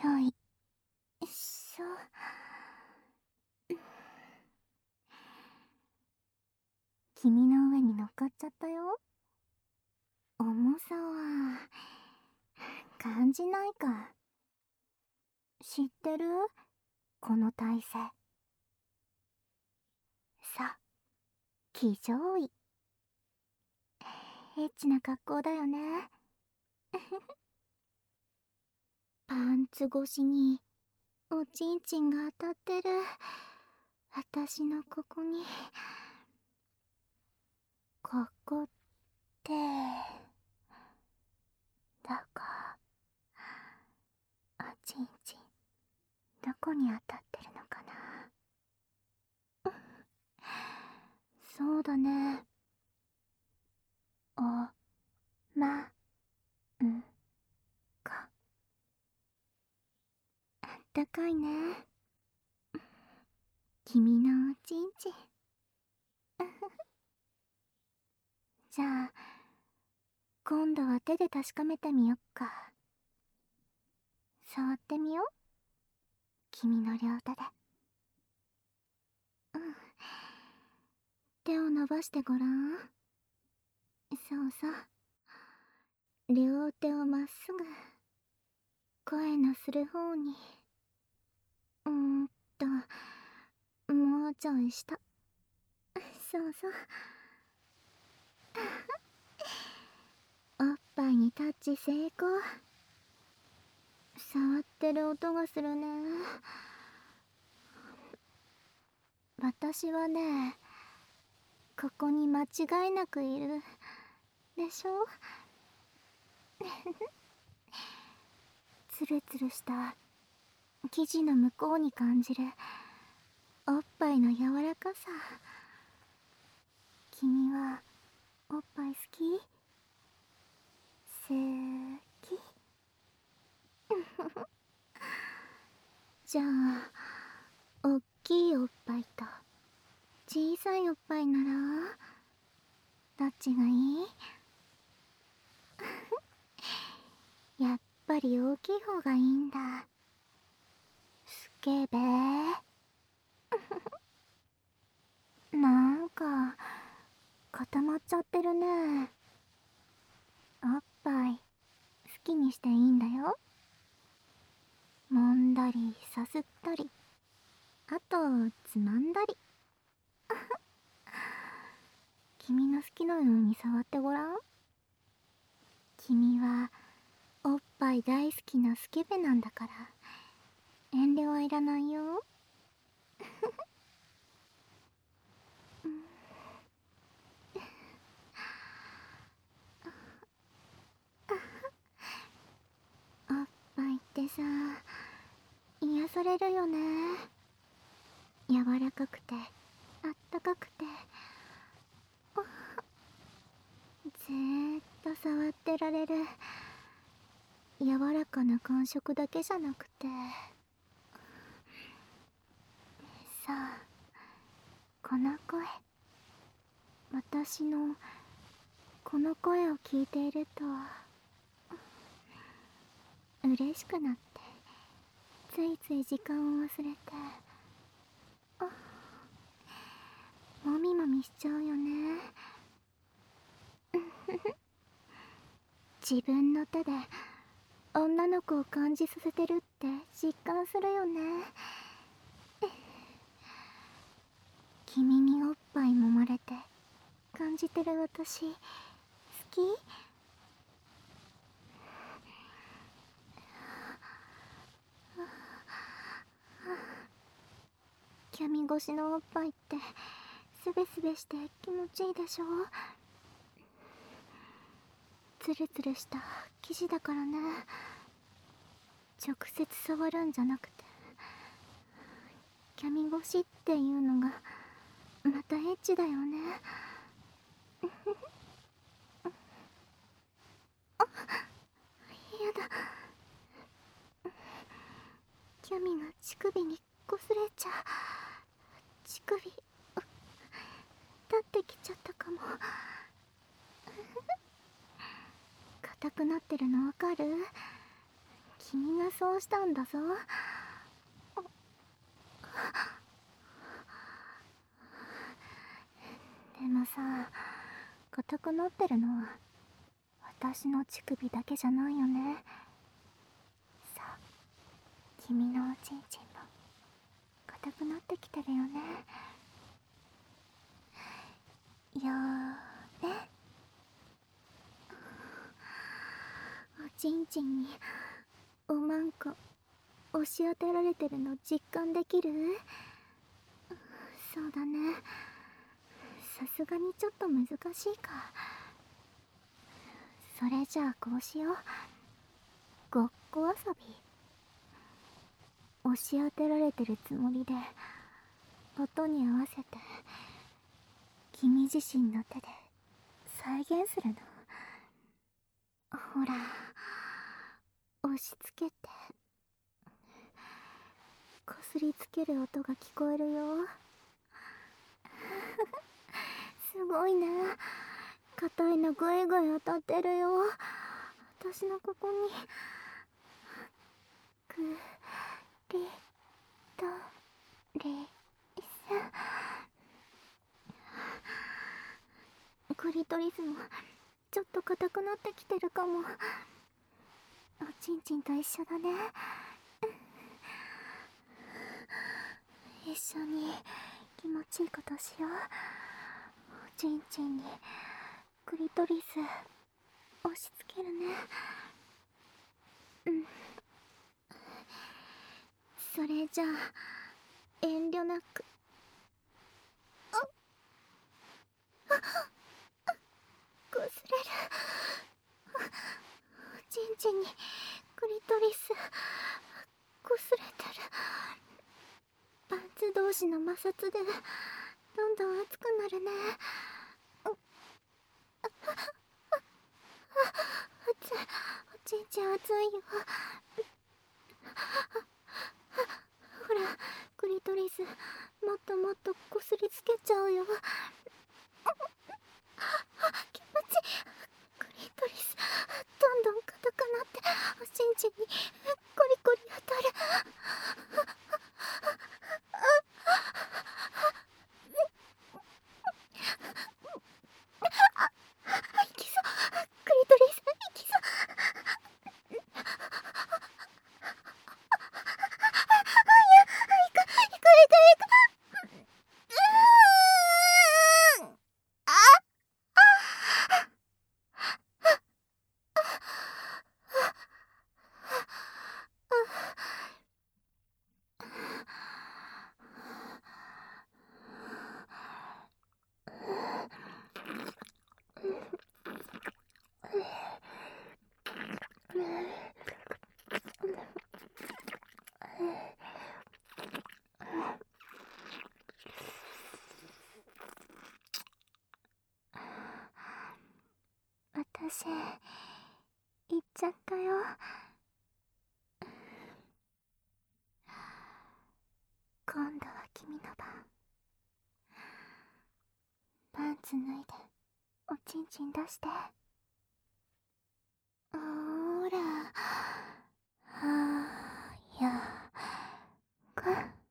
よいしょ。君の上に乗っかっちゃったよ。重さは感じないか。知ってる？この体勢。さ、騎乗位。エッチな格好だよね。パンツ越しにおちんちんが当たってる私のここに。ここってだか、おちんちんどこに当たってるのかな。そうだね。おまんか。あったかいね。君のおちんちん。じゃあ今度は手で確かめてみよっか。触ってみよう。君の両手で。うん。手を伸ばしてごらん。そうそう。両手をまっすぐ声のする方に。もうちょい下。そうそう。おっぱいにタッチ成功。触ってる音がするね。私はね、ここに間違いなくいるでしょ。ツルツルした生地の向こうに感じるおっぱいの柔らかさ。君はおっぱい好き？好き？じゃあおっきいおっぱいと小さいおっぱいならどっちがいい？やっぱり大きい方がいいんだ。スケベー。なんか固まっちゃってるね。おっぱい好きにしていいんだよ。揉んだりさすったり、あとつまんだり。君の好きなように触ってごらん。君はおっぱい大好きなスケベなんだから遠慮はいらないよ。おっぱいってさ、癒されるよね。柔らかくてあったかくて、ずーっと触ってられる。柔らかな感触だけじゃなくてさあ、この声、私のこの声を聞いていると嬉しくなって、ついつい時間を忘れてもみもみしちゃうよね。自分の手で女の子を感じさせてるって実感するよね。君におっぱい揉まれて感じてる私好き？キャミ越しのおっぱいってスベスベして気持ちいいでしょ。ツルツルした生地だからね。直接触るんじゃなくてキャミ越しっていうのがまたエッチだよね。やだ、キャミが乳首に擦れちゃう。乳首立ってきちゃったかも。硬くなってるのわかる？ 君がそうしたんだぞ。でもさ、硬くなってるのは私の乳首だけじゃないよね。さあ、君のおちんちんも硬くなってきてるよね。よーね。おちんちんにおまんこ押し当てられてるの実感できる？そうだね。さすがにちょっと難しいか。それじゃあこうしよう。ごっこ遊び。押し当てられてるつもりで音に合わせて君自身の手で再現するの。ほら、押し付けてこすりつける音が聞こえるよ。すごいね。硬いのぐいぐい当たってるよ。私のここにクリトリス。クリトリスもちょっと硬くなってきてるかも。おちんちんと一緒だね。一緒に気持ちいいことしよう。おちんちんにクリトリス押し付けるね。それじゃあ遠慮なく。こすれる。おちんちんにクリトリスこすれてる。パンツ同士の摩擦でどんどん熱くなるね。熱い。おちんちん熱いよ。ほら、クリトリスもっともっとこすりつけちゃうよ。気持ちいい。クリトリスどんどん硬くなっておちんちんにコリコリ当たる。いきそう。クリトリスいきそう。私行っちゃったよ。今度は君の番。パンツ脱いでおちんちん出して。ほーら、はやく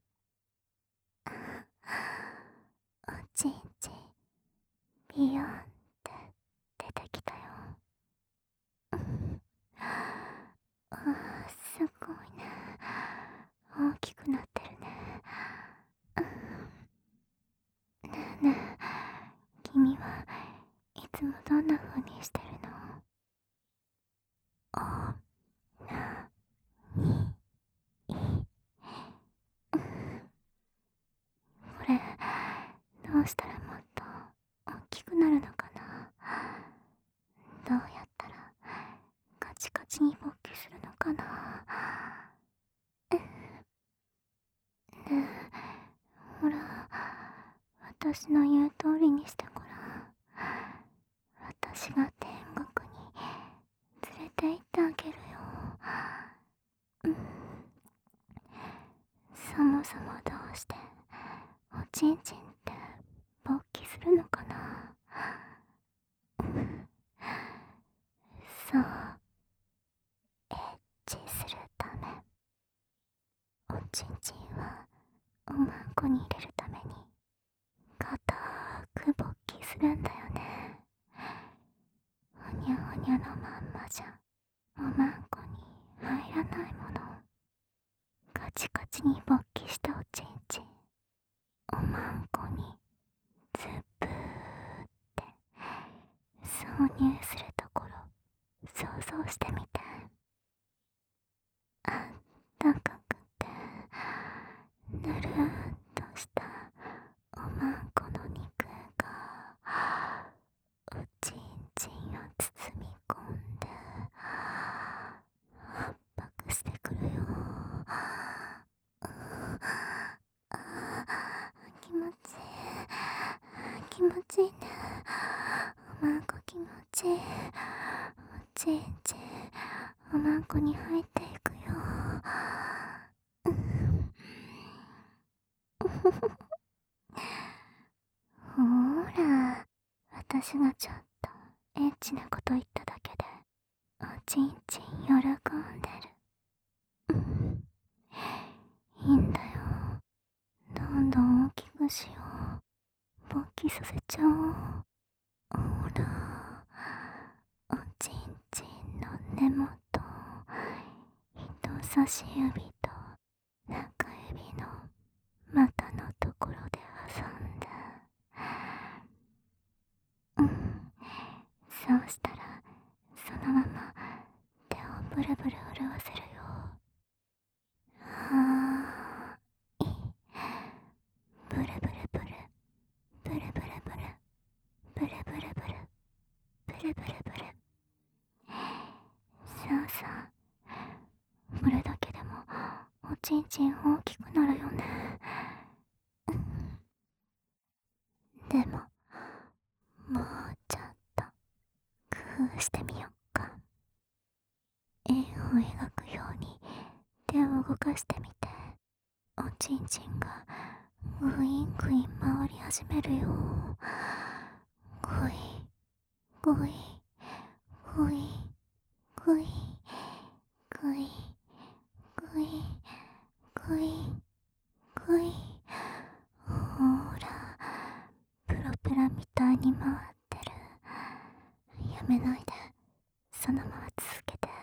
おちんちんビヨンって出てきたよ。すごいね。大きくなってるね。ねえねえ、君はいつもどんな風にしてるの？おなにこれどうしたらもっと大きくなるのかな？どうやったらカチカチに勃起するのかな？ねえ、ほら、私の言う通りにしてごらん。私が天国に連れて行ってあげるよ。そもそもどうしておちんちんって勃起するのかな？そう、エッチするまんこに入れるために固く勃起するんだよね。ほにゃほにゃのまんまじゃおまんこに入らないもの。カチカチに勃起したおちんちんおまんこにズブーって挿入するところ想像してみて。あったかくてぬるーっとしたおまんこの肉がおちんちんを包み込んで圧迫してくるよ。気持ちいい気持ちいいね。おまんこ気持ちいい。おちんちんおまんこに入っていくよ。ほーら、私がちょっとエッチなこと言っただけでおちんちん喜んでる。いいんだよ。どんどん大きくしよう。勃起させちゃおう。ほら、おちんちんの根元、人差し指と中指の股のところで挟んで、そうしたらそのまま手をブルブル震わせるよ。はーい、ブルブルブルブルブルブルブルブルブルブルブルブル。そうそう、これだけでもおちんちん大きくなるよね。でももうちょっと工夫してみよっか。円を描くように手を動かしてみて。おちんちんがグイングイン回り始めるよ。グイグイグイグイグイグイグイグイ。ほーら、プロペラみたいに回ってる。やめないで、そのまま続けて。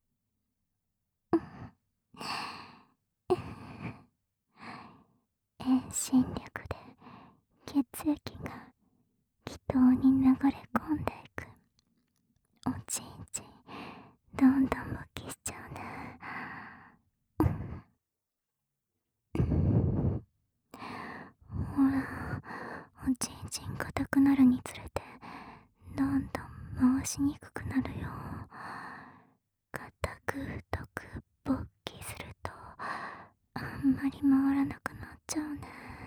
遠心力で血液が気筒に流れ込んでいく。おちんちんどんどん勃起しちゃうね。ほら、おちんちん硬くなるにつれてどんどん回しにくくなるよ。硬く太く勃起するとあんまり回らなくなっちゃうね。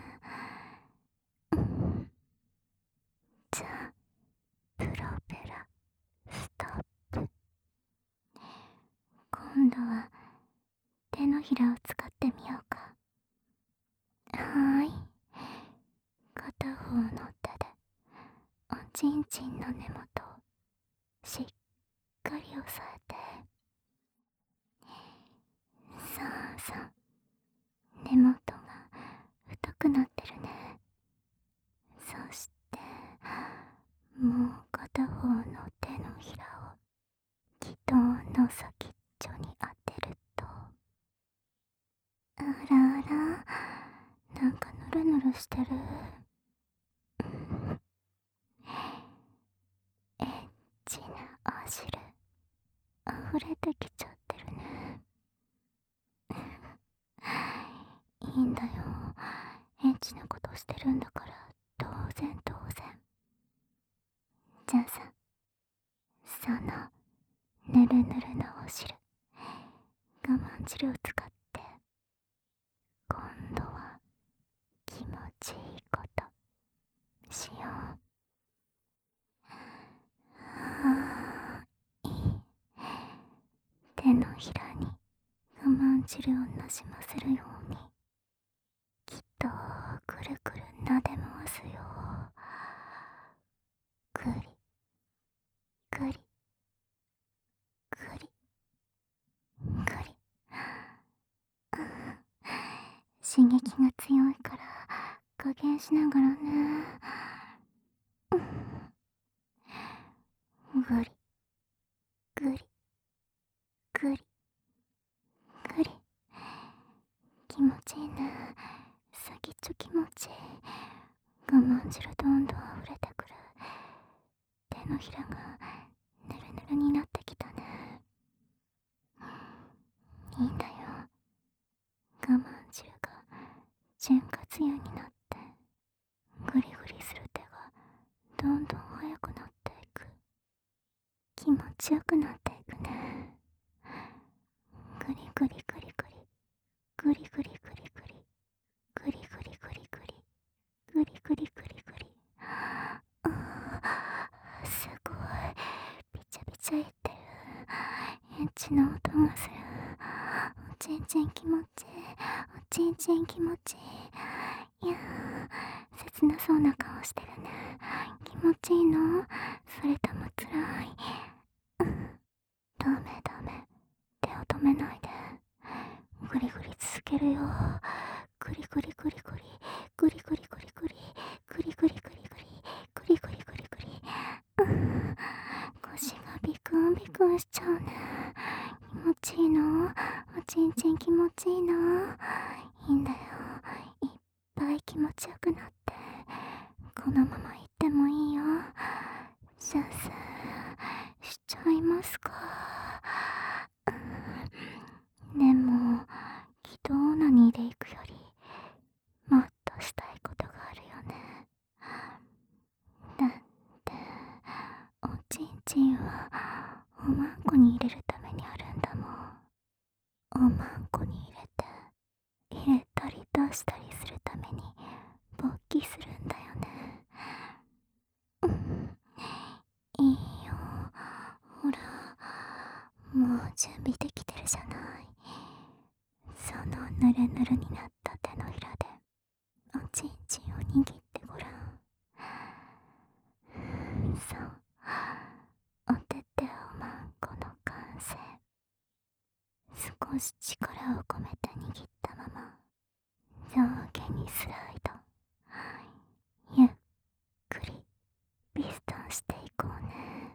じゃあプロペラストップ。今度は手のひらを使ってみようか。はーい、片方の手でおちんちんの根元をしっかり押さえて。そうそう、根元が太くなってるね。そしてもう片方の手のひらを気筒の先っちょに当てると、あらあら、なんかヌルヌルしてる。エッチなお汁溢れてきちゃってるね。いいんだよ、エッチなことしてるんだから当然当然。じゃあさ、そのぬるぬるのお汁、我慢汁を使って今度は気持ちいいことしよう。はーい、手のひらに我慢汁をなじませるようにきっとくるくるなで回すよ。くりくりくりくり。 刺激が強いから加減しながらね。ぐりぐりぐりぐり。気持ちいいね。先っちょ気持ちいい。我慢汁どんどん溢れてくる。手のひらがぬるぬるになってきたね。いいんだよ。我慢汁が潤滑油になってグリグリする手がどんどん速くなっていく。気持ちよくなっていくね。グリグリグリグリグリグリグリグリグリグリグリグリグリグリグリグリ。すごいビチャビチャ言ってる。エッチな音がする。おちんちん気持ちいい。おちんちん気持ちいい。いや切なそうな顔してるね。気持ちいいの？それともつらい？ダメダメ、手を止めないで。グリグリ続けるよ。グリグリグリグリグリグリグリグリグリグリグリグリグリグリグリグリ。腰がビクンビクンしちゃうね。気持ちいいの？おちんちん気持ちいいの？いいんだよ。いっぱい気持ちよくなって、このまま行ってもいいよ。さあさあしちゃいますか。でも気道オナニーで行くよりもっとしたいことがあるよね。だっておちんちんはおまんこに入れるためにあるんだもん。おまんこに入れたり出したりするために勃起するんだよね。いいよ、ほらもう準備できてるじゃない。そのぬるぬるになった手のひらでおちんちんを握ってごらん。そう、おてておまんこの完成。少し力を込めて握ったまま上下にスライド。ゆっくりピストンしていこうね。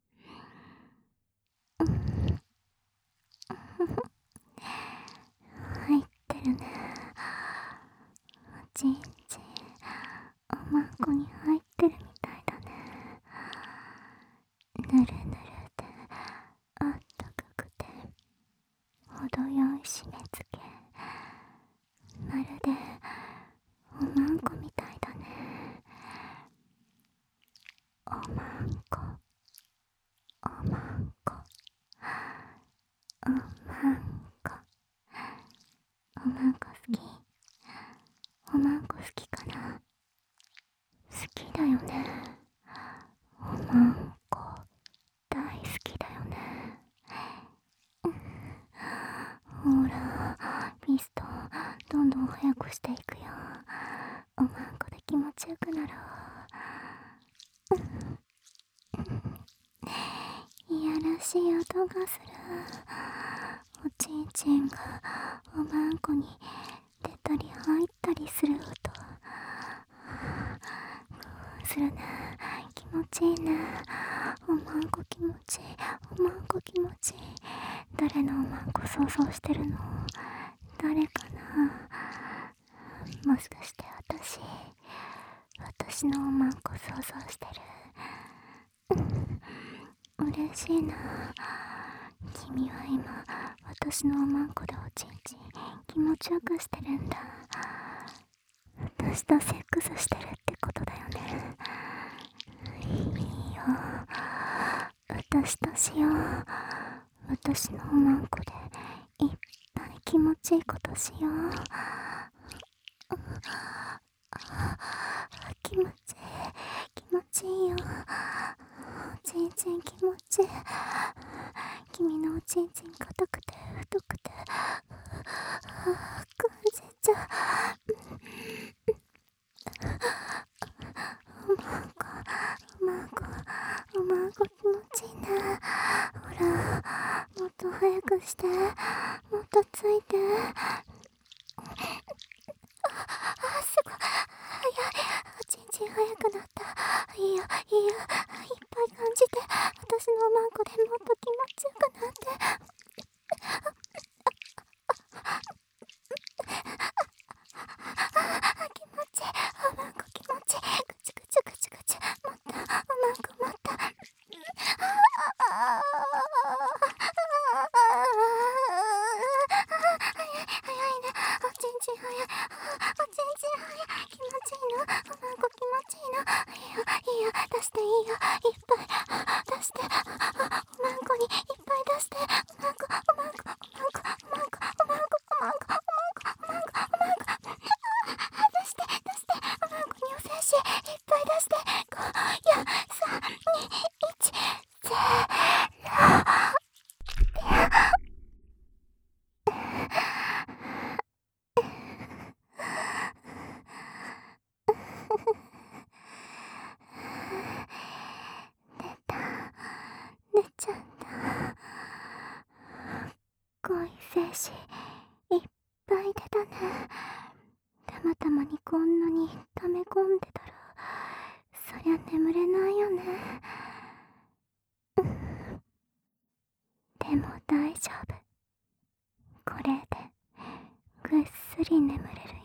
入ってるね。おちんちんおまんこに入ってるみたいだね。ぬるぬるであったかくて程よい締め付け。まるでおまんこみたいだね。おまんこおまんこおまんこ。おまんこ好き？おまんこ好きかな？好きだよね。おまんこ大好きだよね。ほらピストンどんどん速くしていくよ。おまんこで気持ちよくなろう。いやらしい音がする。おちんちんがおまんこに出たり入ったりする音。するね。気持ちいいね。おまんこ気持ちいい。おまんこ気持ちいい。誰のおまんこ想像してるの？誰かな？もしかして私のおまんこ想像してる？嬉しいな。君は今私のおまんこでおちんちん気持ちよくしてるんだ。私とセックスしてるってことだよね。いいよ、私としよう。私のおまんこでいっぱい気持ちいいことしよう。気持ちいい気持ちいいよ。おちんちん気持ちいい。君のおちんちん硬くて太くて感じちゃう。おまんこおまんこ気持ちいいね。ほらもっと早くして、もっとついて。 おちんちん早くなった。いいよいいよ、いっぱい感じて。私のおまんこでもっと気持ちよくなって。気持ちいい、おまんこ気持ちいい。ぐちゅぐちゅぐちゅぐちゅ、もっとおまんこもっと。早いね、おちんちん早い。おちんちん早い。気持ちいいの、おまんこ気持ちいいの。いいよいいよ、出していいよ、いっぱい出して。おまんこにいっぱい出して。おまんこおまんこおまんこおまんこおまんこおまんこおまんこおまんこおまんこ、出して出して。おまんこにお精子いっぱい出して。5、4、3、2、1、ゼロ。出ちゃった。恋精子いっぱい出たね。たまたまにこんなに溜め込んでたら、そりゃ眠れないよね。でも大丈夫。これでぐっすり眠れるよ。